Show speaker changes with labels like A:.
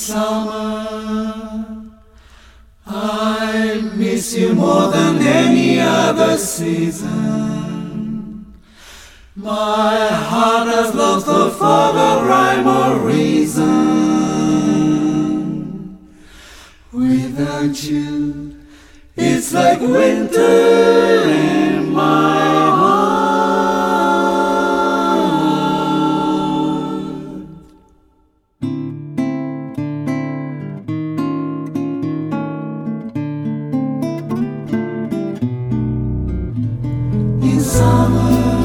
A: summer, I miss you more than any other season. My heart has lost the fog of rhyme or reason. Without you, it's like winter in my heart. In summer,